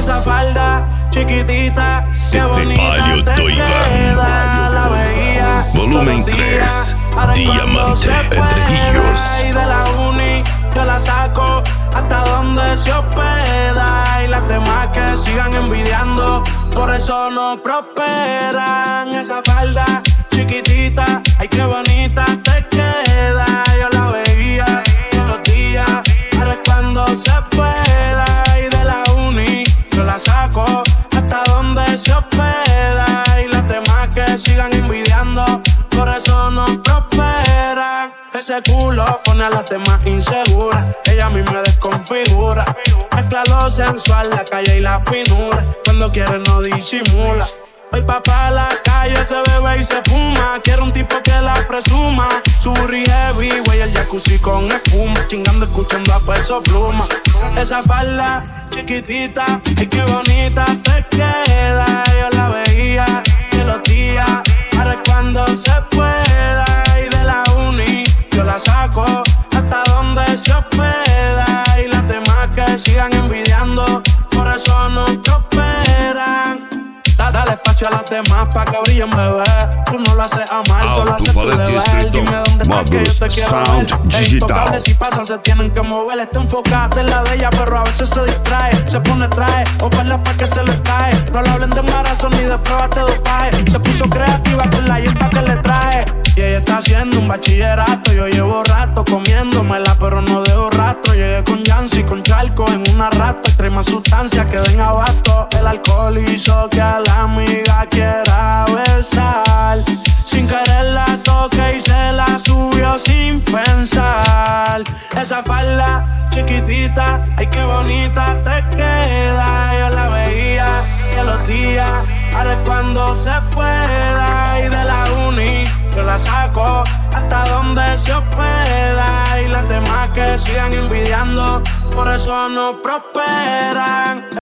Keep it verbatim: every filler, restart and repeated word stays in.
Esa falda chiquitita, Se qué bonita Palio te Doivan. queda. La veía Volumen todos los días. tres. Ahora es cuando Diamante se entre pueda. ellos. Y de la uni yo la saco hasta donde se hospeda. Y las demás que sigan envidiando, por eso no prosperan. Esa falda chiquitita, ay qué bonita te queda. Yo la veía todos los días, ahora es cuando se pueda. Y de la uni yo la saco hasta donde se hospeda. Y las demás que sigan envidiando, por eso no prosperan. Ese culo pone a las demás inseguras. Ella a mí me desconfigura. Mezcla lo sensual, la calle y la finura. Cuando quiere no disimula. Hoy pa' pa' la calle se bebe y se fuma. Quiero un tipo que la presuma. Su burri heavy, güey, el jacuzzi con espuma. Chingando, escuchando a Peso Pluma. Esa falda chiquitita, ay qué bonita te queda. Yo la veía de los días, ahora es cuando se pueda. Y de la uni yo la saco hasta donde se hospeda. Y las demás que sigan envidiando, por eso no prosperan. Dale espacio a las demás pa' que brillen, bebé. Tú no lo haces amar, solo haces tu deber. Dime dónde estás que yo te quiero Sound ver. Ey, Digital. tocables si pasan se tienen que mover. Está enfocada en la de ella, pero a veces se distrae. Se pone traje, o verla pa' que se le cae. No le hablen de embarazo ni de pruebas de dopaje. Se puso creativa con la hierba que le traje. Y ella está haciendo un bachillerato. Yo llevo rato comiéndomela, pero no dejo rastro. Llegué con Yancy, con Charco en una rato. Extrema sustancia que den abasto. El alcohol hizo que a la amiga quiera besar. Sin querer la toque y se la subió sin pensar. Esa falda chiquitita, ay qué bonita te queda. Yo la veía todos los días, ahora es cuando se pueda. Y de la uni yo la saco hasta donde se hospeda. Y las demás que sigan envidiando, por eso no prosperan.